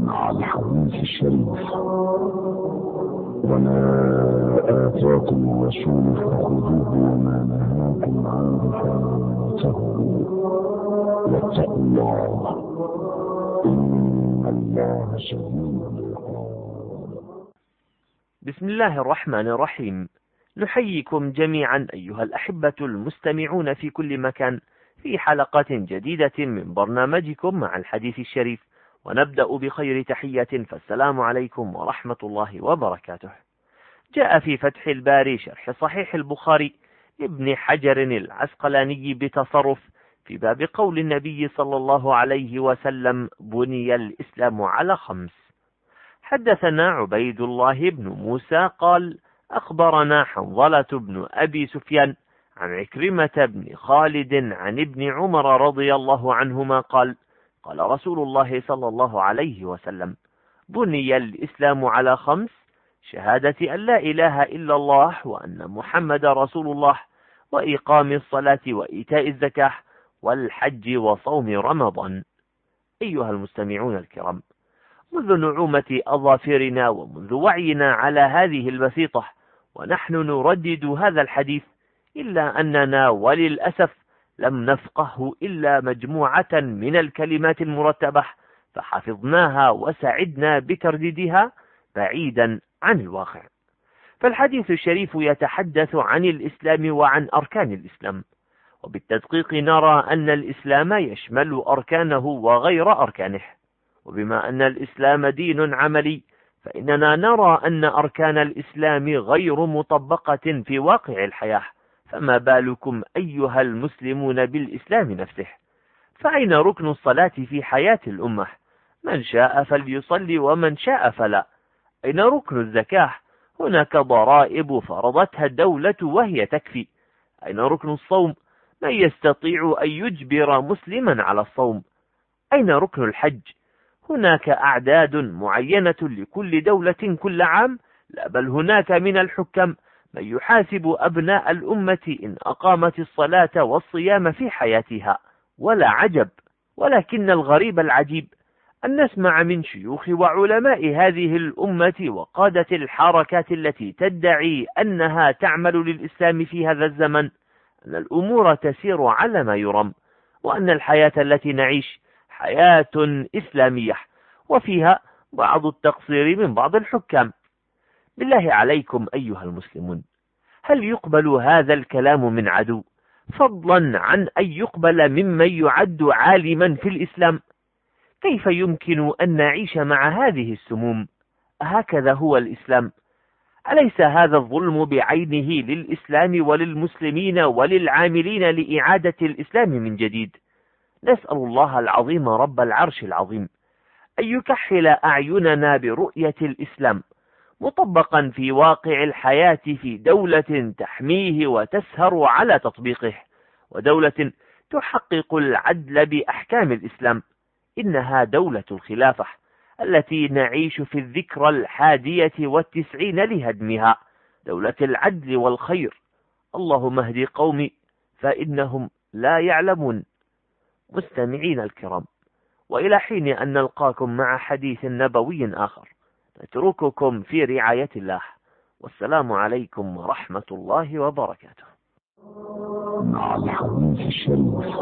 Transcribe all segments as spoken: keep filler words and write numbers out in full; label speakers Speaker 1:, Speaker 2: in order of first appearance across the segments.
Speaker 1: مع الحديث الشريف. وما آتاكم الرسول فخذوه وما نهاكم عنه فانتهوا واتقوا الله إن الله شديد العقاب.
Speaker 2: بسم الله الرحمن الرحيم. نحييكم جميعا أيها الأحبة المستمعون في كل مكان في حلقة جديدة من برنامجكم مع الحديث الشريف، ونبدأ بخير تحية، فالسلام عليكم ورحمة الله وبركاته. جاء في فتح الباري شرح صحيح البخاري لابن حجر العسقلاني بتصرف في باب قول النبي صلى الله عليه وسلم: بني الإسلام على خمس. حدثنا عبيد الله بن موسى قال: أخبرنا حنظلة بن أبي سفيان عن عكرمة بن خالد عن ابن عمر رضي الله عنهما قال: قال رسول الله صلى الله عليه وسلم: بني الإسلام على خمس: شهادة أن لا إله إلا الله وأن محمد رسول الله، وإقام الصلاة وإيتاء الزكاة والحج وصوم رمضان. أيها المستمعون الكرام، منذ نعومة أظافرنا ومنذ وعينا على هذه البسيطة ونحن نردد هذا الحديث، إلا أننا وللأسف لم نفقه إلا مجموعة من الكلمات المرتبة، فحفظناها وسعدنا بترديدها بعيدا عن الواقع. فالحديث الشريف يتحدث عن الإسلام وعن أركان الإسلام، وبالتدقيق نرى أن الإسلام يشمل أركانه وغير أركانه. وبما أن الإسلام دين عملي، فإننا نرى أن أركان الإسلام غير مطبقة في واقع الحياة، فما بالكم أيها المسلمون بالإسلام نفسه؟ فأين ركن الصلاة في حياة الأمة؟ من شاء فليصلي ومن شاء فلا. أين ركن الزكاة؟ هناك ضرائب فرضتها الدولة وهي تكفي. أين ركن الصوم؟ من يستطيع أن يجبر مسلما على الصوم؟ أين ركن الحج؟ هناك أعداد معينة لكل دولة كل عام، لا بل هناك من الحكام من يحاسب أبناء الأمة إن أقامت الصلاة والصيام في حياتها. ولا عجب، ولكن الغريب العجيب أن نسمع من شيوخ وعلماء هذه الأمة وقادة الحركات التي تدعي أنها تعمل للإسلام في هذا الزمن أن الأمور تسير على ما يرام، وأن الحياة التي نعيش حياة إسلامية، وفيها بعض التقصير من بعض الحكام. بالله عليكم أيها المسلمون، هل يقبل هذا الكلام من عدو، فضلا عن أن يقبل ممن يعد عالما في الإسلام؟ كيف يمكن أن نعيش مع هذه السموم؟ هكذا هو الإسلام؟ أليس هذا الظلم بعينه للإسلام وللمسلمين وللعاملين لإعادة الإسلام من جديد؟ نسأل الله العظيم رب العرش العظيم أن يكحل أعيننا برؤية الإسلام مطبقا في واقع الحياة في دولة تحميه وتسهر على تطبيقه، ودولة تحقق العدل بأحكام الإسلام. إنها دولة الخلافة التي نعيش في الذكرى الحادية والتسعين لهدمها، دولة العدل والخير. اللهم اهد قومي فإنهم لا يعلمون. مستمعين الكرام، وإلى حين أن نلقاكم مع حديث نبوي آخر، نترككم في رعاية الله، والسلام عليكم ورحمة الله وبركاته.
Speaker 1: مع الحديث الشريف.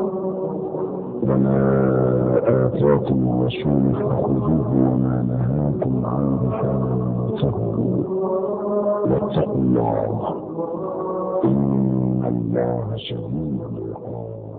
Speaker 1: وما آتاكم الرسول فخذوه وما نهاكم عنه فانتهوا واتقوا الله إن الله شديد العقاب.